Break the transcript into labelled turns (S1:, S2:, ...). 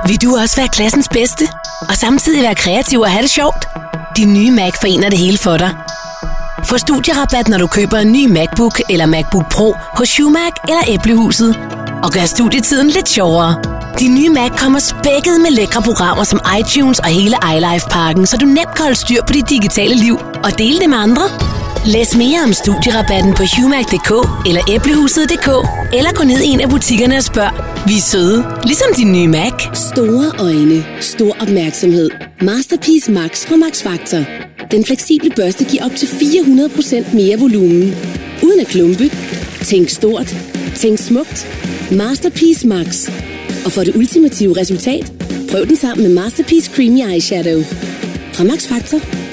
S1: Vil du også være klassens bedste? Og samtidig være kreativ og have det sjovt? Din nye Mac forener det hele for dig. Få studierabat, når du køber en ny MacBook eller MacBook Pro hos Schumack eller Æblehuset. Og gør studietiden lidt sjovere. Din nye Mac kommer spækket med lækre programmer som iTunes og hele iLife-pakken, så du nemt kan holde styr på dit digitale liv og dele det med andre. Læs mere om studierabatten på Schumack.dk eller Æblehuset.dk, eller gå ned i en af butikkerne og spørg. Vi er søde, ligesom din nye Mac.
S2: Store øjne, stor opmærksomhed. Masterpiece Max fra Max Factor. Den fleksible børste giver op til 400% mere volumen. Uden at klumpe. Tænk stort. Tænk smukt. Masterpiece Max. Og for det ultimative resultat, prøv den sammen med Masterpiece Creamy Eyeshadow. Fra Max Factor.